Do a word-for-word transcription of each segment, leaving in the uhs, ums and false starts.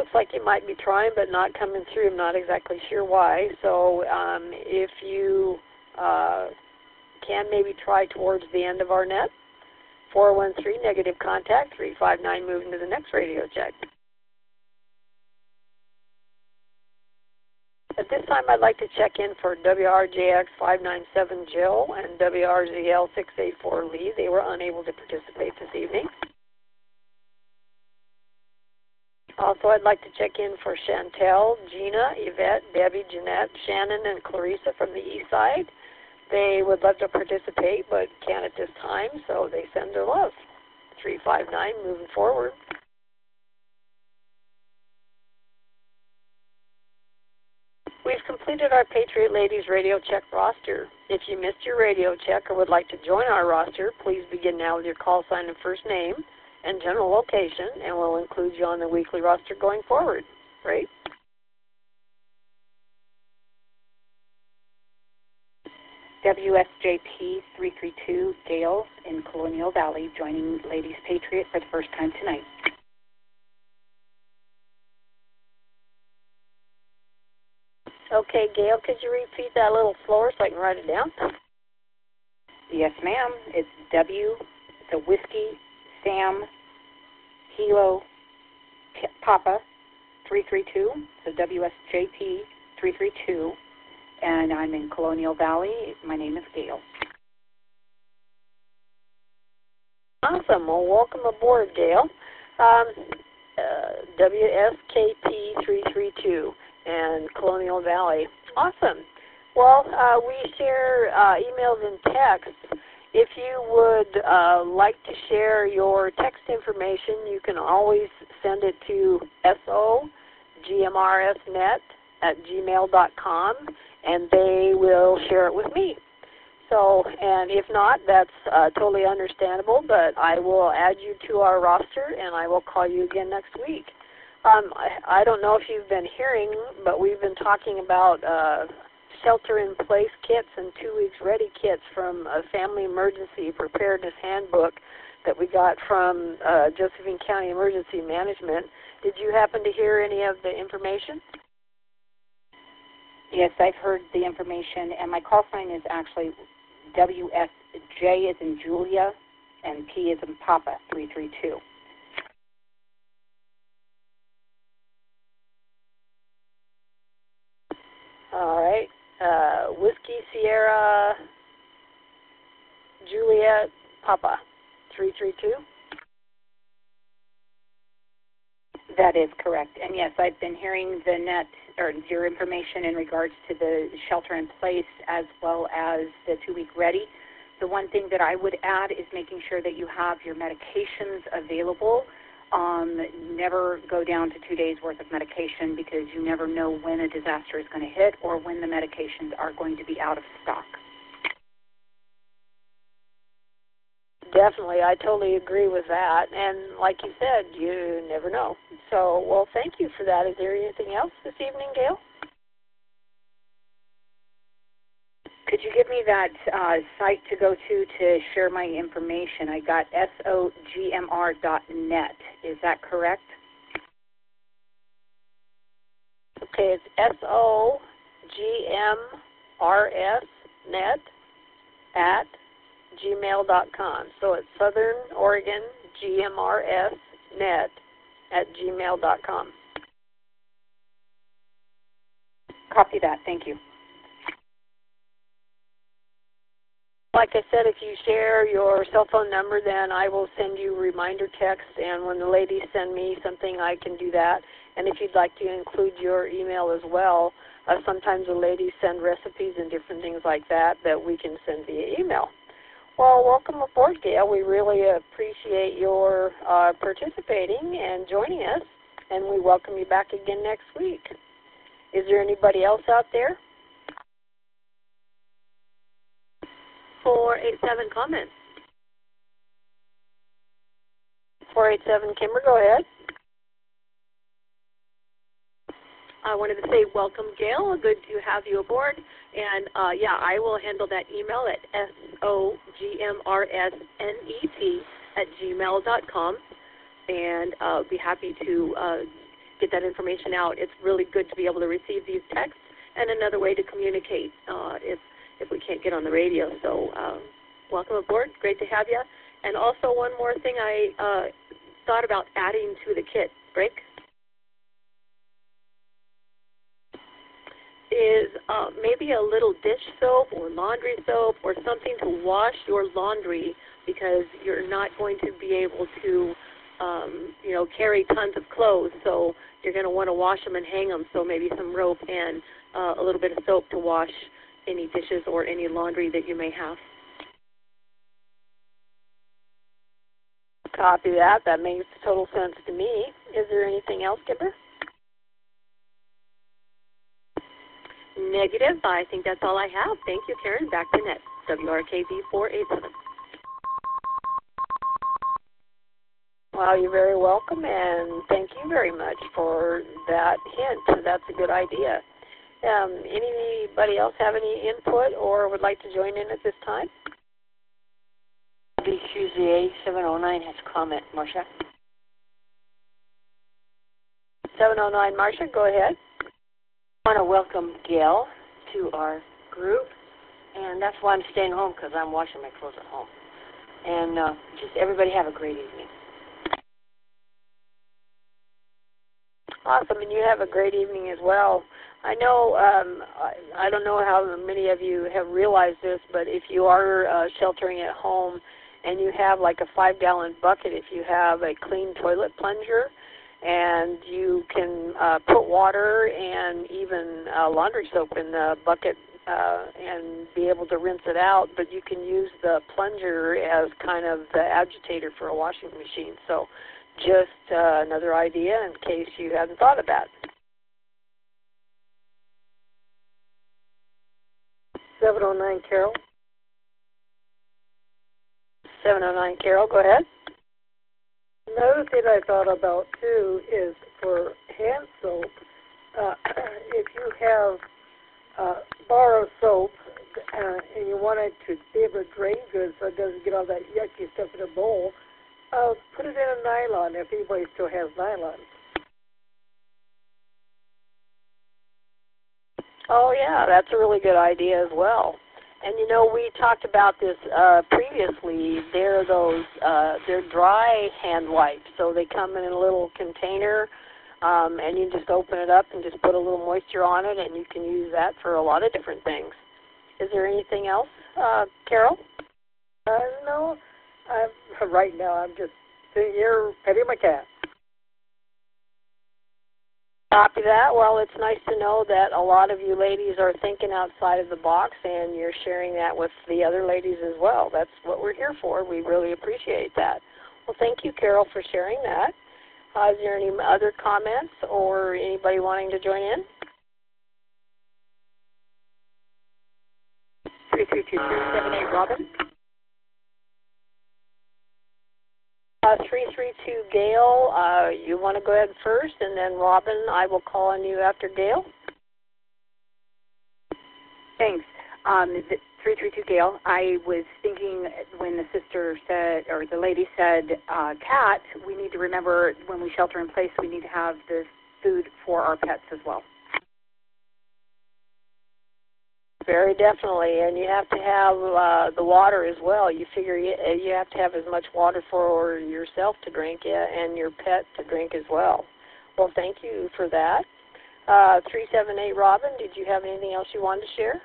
looks like you might be trying but not coming through. I'm not exactly sure why. So um, if you uh, can maybe try towards the end of our net, four one three, negative contact, three five nine, moving to the next radio check. At this time, I'd like to check in for W R J X five nine seven Jill and W R Z L six eight four Lee. They were unable to participate this evening. Also, I'd like to check in for Chantel, Gina, Yvette, Debbie, Jeanette, Shannon, and Clarissa from the east side. They would love to participate but can't at this time, so they send their love. three five nine, moving forward. We've completed our Patriot Ladies radio check roster. If you missed your radio check or would like to join our roster, please begin now with your call sign and first name and general location, and we'll include you on the weekly roster going forward. Great. W S J P three three two, Gail in Colonial Valley, joining Ladies Patriot for the first time tonight. Okay, Gail, could you repeat that a little slower so I can write it down? Yes, ma'am. It's W, the Whiskey, Sam, Kilo, P Papa, three three two, so W S J P three three two, and I'm in Colonial Valley. My name is Gail. Awesome. Well, welcome aboard, Gail. Um, uh, W S K P three three two and Colonial Valley. Awesome. Well, uh, we share uh, emails and texts. If you would uh, like to share your text information, you can always send it to S O G M R S net at gmail dot com, and they will share it with me. So, and if not, that's uh, totally understandable, but I will add you to our roster, and I will call you again next week. Um, I, I don't know if you've been hearing, but we've been talking about uh, shelter-in-place kits and two weeks ready kits from a Family Emergency Preparedness Handbook that we got from uh, Josephine County Emergency Management. Did you happen to hear any of the information? Yes, I've heard the information, and my call sign is actually W S J as in Julia and P as in Papa, three three two. All right. Uh, Whiskey, Sierra, Juliet, Papa, three three two? That is correct. And yes, I've been hearing the net, or your information in regards to the shelter in place as well as the two-week ready. The one thing that I would add is making sure that you have your medications available. Um, never go down to two days' worth of medication because you never know when a disaster is going to hit or when the medications are going to be out of stock. Definitely. I totally agree with that. And like you said, you never know. So, well, thank you for that. Is there anything else this evening, Gail? Could you give me that uh, site to go to to share my information? I got S O G M R dot net. Is that correct? Okay, it's S O G M R S net at gmail dot com. So it's Southern Oregon G M R S net at gmail dot com. Copy that. Thank you. Like I said, if you share your cell phone number, then I will send you reminder text, and when the ladies send me something, I can do that. And if you'd like to include your email as well, uh, sometimes the ladies send recipes and different things like that that we can send via email. Well, welcome aboard, Gail. We really appreciate your uh, participating and joining us, and we welcome you back again next week. Is there anybody else out there? four eight seven comments. four eight seven, Kimber, go ahead. I wanted to say welcome, Gail. Good to have you aboard. And, uh, yeah, I will handle that email at S O G M R S N E T at gmail dot com. And uh, be happy to uh, get that information out. It's really good to be able to receive these texts and another way to communicate uh, if if we can't get on the radio. So um, welcome aboard. Great to have you. And also one more thing I uh, thought about adding to the kit, Break, is uh, maybe a little dish soap or laundry soap or something to wash your laundry, because you're not going to be able to um, you know, carry tons of clothes, so you're going to want to wash them and hang them, so maybe some rope and uh, a little bit of soap to wash any dishes or any laundry that you may have. Copy that. That makes total sense to me. Is there anything else, Kipper? Negative. I think that's all I have. Thank you, Karen. Back to net. W R K B four eight seven. Well, you're very welcome, and thank you very much for that hint. That's a good idea. Um, anybody else have any input or would like to join in at this time? B Q Z A seven oh nine has a comment, Marcia. seven oh nine, Marcia, go ahead. I want to welcome Gail to our group, and that's why I'm staying home, because I'm washing my clothes at home. And uh, just everybody have a great evening. Awesome, and you have a great evening as well. I know, um, I, I don't know how many of you have realized this, but if you are uh, sheltering at home and you have like a five-gallon bucket, if you have a clean toilet plunger, and you can uh, put water and even uh, laundry soap in the bucket uh, and be able to rinse it out, but you can use the plunger as kind of the agitator for a washing machine. So just uh, another idea in case you hadn't thought of that. seven oh nine, Carol. seven oh nine, Carol, go ahead. Another thing I thought about, too, is for hand soap, uh, if you have uh, bar of soap uh, and you want it to be able to drain good so it doesn't get all that yucky stuff in a bowl, uh, put it in a nylon if anybody still has nylon. Oh, yeah, that's a really good idea as well. And, you know, we talked about this uh, previously. They're those, uh, they're dry hand wipes. So they come in a little container, um, and you just open it up and just put a little moisture on it, and you can use that for a lot of different things. Is there anything else, uh, Carol? Uh, no, I'm, right now I'm just sitting here petting my cat. Copy that. Well, it's nice to know that a lot of you ladies are thinking outside of the box, and you're sharing that with the other ladies as well. That's what we're here for. We really appreciate that. Well, thank you, Carol, for sharing that. Uh, is there any other comments or anybody wanting to join in? three three two two seven eight, Robin. Uh, three three two, Gail, uh, you want to go ahead first, and then Robin, I will call on you after Gail. Thanks. Um, three three two, Gail. I was thinking when the sister said, or the lady said, uh, cat, we need to remember when we shelter in place, we need to have the food for our pets as well. Very definitely, and you have to have uh, the water as well. You figure you, you have to have as much water for yourself to drink, yeah, and your pet to drink as well. Well, thank you for that. Uh, three seven eight, Robin, did you have anything else you wanted to share?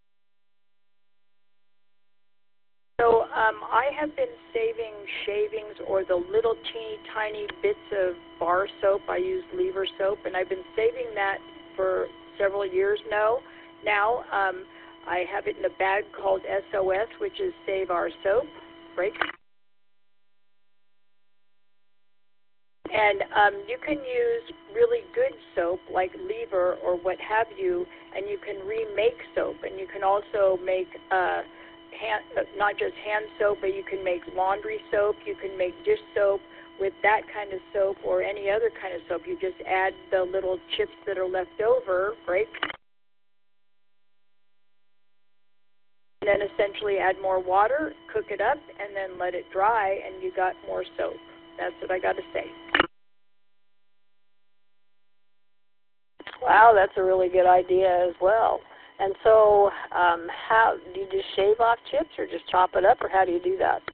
So um, I have been saving shavings or the little teeny tiny bits of bar soap. I use Lever soap, and I've been saving that for several years now. Now, um, I have it in a bag called S O S, which is Save Our Soap. Break. And um, you can use really good soap like Lever or what have you, and you can remake soap. And you can also make uh, hand, uh, not just hand soap, but you can make laundry soap. You can make dish soap with that kind of soap or any other kind of soap. You just add the little chips that are left over, break. And then essentially add more water, cook it up, and then let it dry, and you got more soap. That's what I got to say. Wow, that's a really good idea as well. And so, um, how do you just shave off chips, or just chop it up, or how do you do that?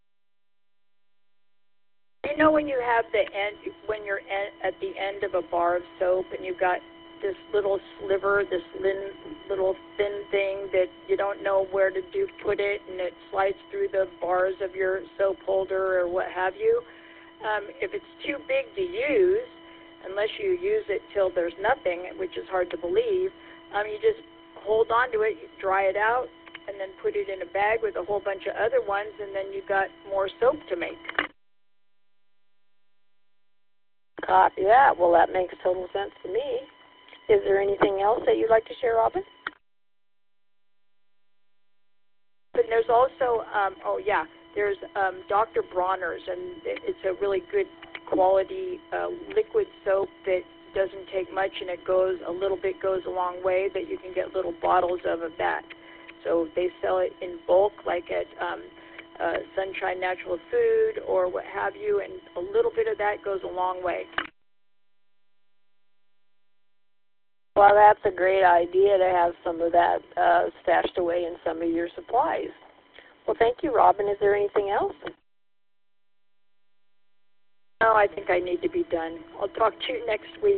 You know when you have the end, when you're at the end of a bar of soap and you've got this little sliver, this lin, little thin thing that you don't know where to do put it, and it slides through the bars of your soap holder or what have you. Um, if it's too big to use, unless you use it till there's nothing, which is hard to believe, um, you just hold on to it, you dry it out, and then put it in a bag with a whole bunch of other ones, and then you've got more soap to make. Copy that. Well, that makes total sense to me. Is there anything else that you'd like to share, Robin? But there's also, um, oh yeah, there's um, Doctor Bronner's, and it's a really good quality uh, liquid soap that doesn't take much, and it goes, a little bit goes a long way, that you can get little bottles of, of that. So they sell it in bulk, like at um, uh, Sunshine Natural Food or what have you, and a little bit of that goes a long way. Well, that's a great idea to have some of that uh, stashed away in some of your supplies. Well, thank you, Robin. Is there anything else? No, I think I need to be done. I'll talk to you next week.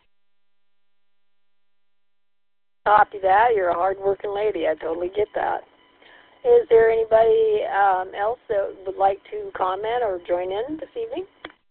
Copy that. You're a hard-working lady. I totally get that. Is there anybody um, else that would like to comment or join in this evening?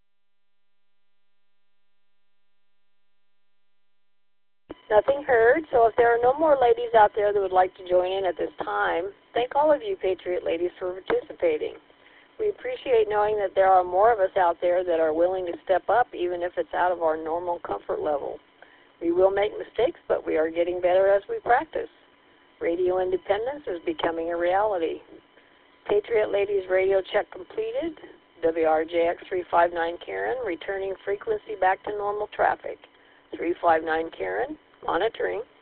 Nothing heard. So if there are no more ladies out there that would like to join in at this time, thank all of you Patriot ladies for participating. We appreciate knowing that there are more of us out there that are willing to step up, even if it's out of our normal comfort level. We will make mistakes, but we are getting better as we practice. Radio independence is becoming a reality. Patriot Ladies radio check completed. W R J X three five nine Karen, returning frequency back to normal traffic. three five nine Karen, monitoring.